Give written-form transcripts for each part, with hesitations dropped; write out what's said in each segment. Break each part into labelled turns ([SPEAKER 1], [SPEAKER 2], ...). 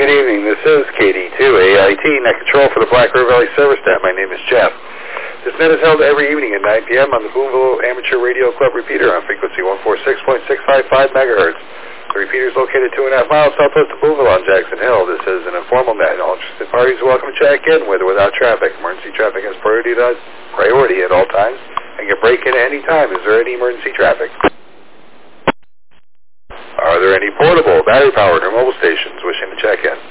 [SPEAKER 1] good evening. This is KD2 AIT, Net Control for the Black River Valley Service Staff. My name is Jeff. This net is held every evening at 9 p.m. on the Boonville Amateur Radio Club repeater on frequency 146.655 megahertz. The repeater is located 2.5 miles southwest of Boonville on Jackson Hill. This is an informal net. All interested parties are welcome to check in with or without traffic. Emergency traffic has priority at all times and can break in any time. Is there any emergency traffic? Are there any portable, battery-powered, or mobile stations wishing to check in?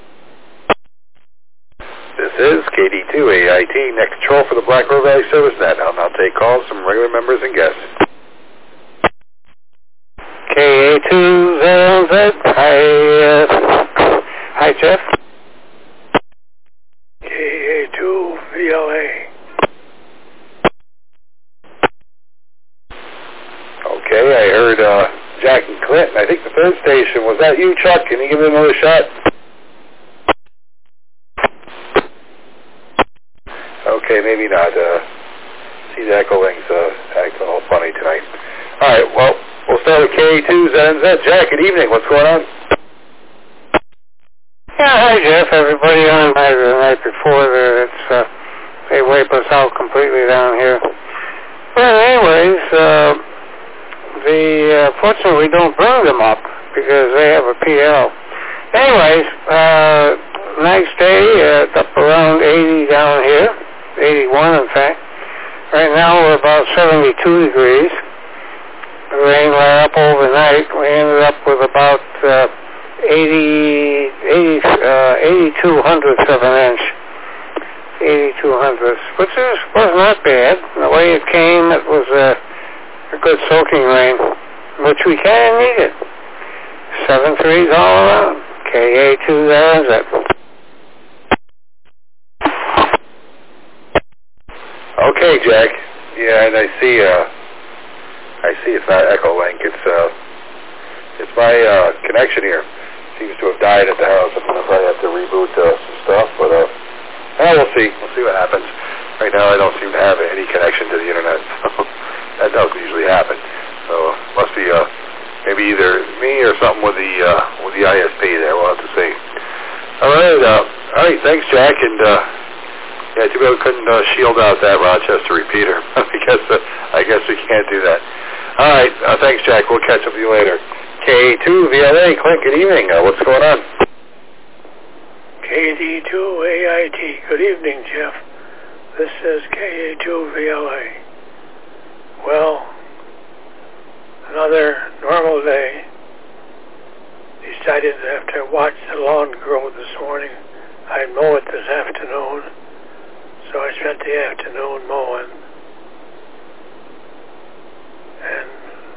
[SPEAKER 1] This is KD2 AIT, Net Control for the Black River Valley Service Net. I'll now take calls from regular members and guests.
[SPEAKER 2] KA2ZZ. Hi, Jeff.
[SPEAKER 3] KA2VLA.
[SPEAKER 1] Okay, I heard Jack and Clinton. I think the third station. Was that you, Chuck? Can you give me another shot? Okay, maybe not. See, the echo link's acting all funny tonight. All right, well, we'll start with KA2ZZ. Jack, good evening. What's going on?
[SPEAKER 2] Yeah, hi, Jeff. Everybody on the night before there, they wipe us out completely down here. Well, anyways, fortunately, we don't burn them up because they have a PL. Anyways, nice day, up around 80 down here, 81 in fact. Right now we're about 72 degrees. The rain let up overnight. We ended up with about 82 hundredths of an inch. 82 hundredths, which was not bad. The way it came, it was a good soaking rain, which we kind of needed. 7-3s all around. KA2ZZ.
[SPEAKER 1] Okay, Jack. Yeah, and I see it's not Echo Link. It's my connection here. Seems to have died at the house. I'm gonna probably have to reboot some stuff, but we'll see. We'll see what happens. Right now, I don't seem to have any connection to the internet. So that doesn't usually happen. So must be maybe either me or something with the ISP there. We'll have to see. All right. Thanks, Jack. And yeah, too bad we couldn't shield out that Rochester repeater. I guess we can't do that. All right. Thanks, Jack. We'll catch up with you later. KA2VLA, Clint. Good evening. What's going on?
[SPEAKER 3] KD2AIT. Good evening, Jeff. This is KA2VLA. Well, another normal day. Decided after I watched the lawn grow this morning, I'd mow it this afternoon. So I spent the afternoon mowing. And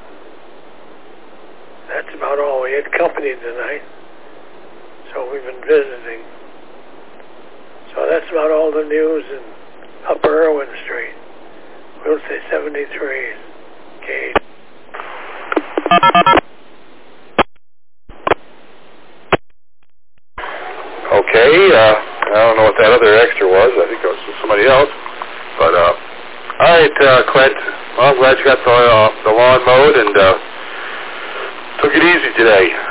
[SPEAKER 3] that's about all. We had company tonight. So we've been visiting. So that's about all the news in Upper Irwin Street. We'll say 73s. Okay.
[SPEAKER 1] Okay, I don't know what that other extra was. I think it was from somebody else. But, all right, Clint. Well, I'm glad you got the lawn mowed and took it easy today.